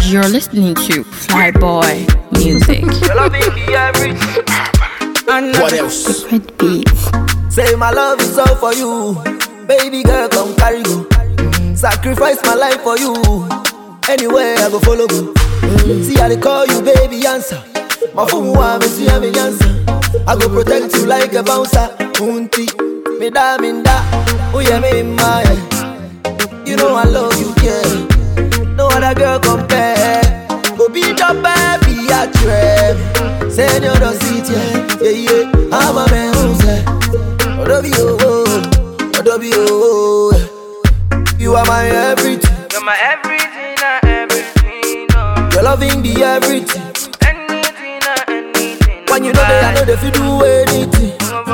You're listening to Flyboy Music. What else? Liquid Beats. Say my love is all for you. Baby girl, come carry go. Sacrifice my life for you. Anywhere I go follow go. See how they call you, baby, answer. My phone want me see me answer. I go protect you like a bouncer. Unti, me da minda. Oh yeah, me my. You know I love you, yeah. No other girl compare. Go beat up, baby, I trap. Say you don't see it, yeah, yeah. I'm a man who say, you are my everything. You're my everything, everything. Oh. Your loving the everything. Anything, anything. When you know that I know if you do anything.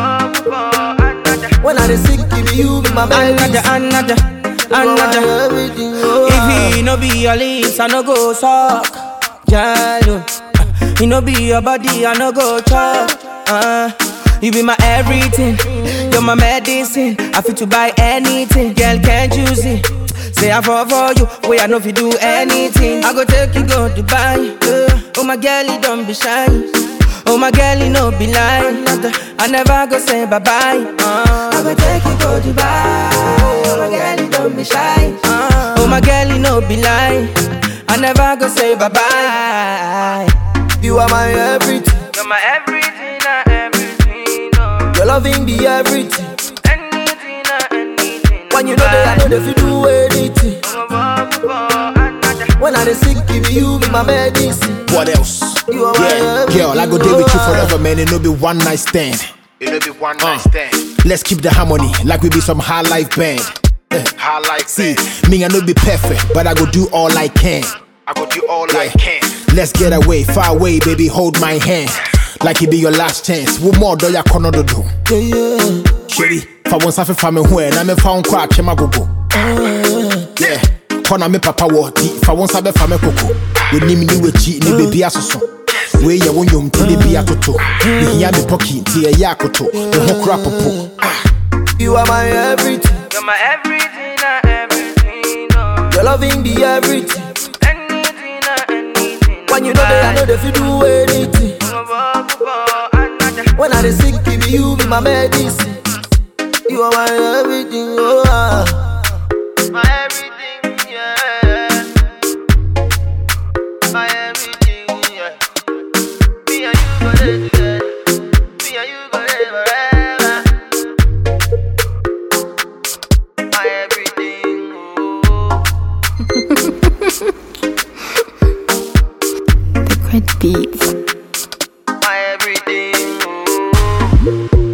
When I sick, give you be my another. Everything. Oh. If he no be your lips, I no go suck. Yeah, he no be your body, I no go chop. You be my everything, you're my medicine. I fit to buy anything, girl, can't you see? Say I fall for you, way I know if you do anything. I go take you go Dubai. Oh my girl, you don't be shy. Oh my girl, you no be lying. I never go say bye bye. I go take you go Dubai. Oh my girl, you don't be shy. Oh my girl, you no be lying. I never go say bye bye. You are my everything. You're my everything, everything. Oh. Your loving the everything. Anything, anything. When you know that I know if you do anything. When I sick, give you be my medicine. What else? You are my everything. Girl, I go there with you forever, man. It no be one night stand. It no be one night stand. Let's keep the harmony like we be some high life band. High life See, band. me I no be perfect, but I go do all I can. I go do all I can. Let's get away, far away, baby, hold my hand. Like it be your last chance. What more do ya kono do? Yeah. Shady, fa won safe fa me ho e na me fa on kwa chema gogo. Yeah, kona me papa wo di fa won sabe fa me koko. We nim ni wechi ni baby asoso. We ye won yom ti baby atoto. Ni hia me poki ti e ya akoto. Me ho kra popo. You are my everything. You're my everything, everything. Oh. Your loving the everything. Anything, anything. When you know that I know if you do anything. When I sick, give you be my medicine. You are my everything, oh. My everything, yeah. My everything, yeah. Me and you go there together. Me and you go there forever. My everything, oh. Liquid Beats. My everything, oh.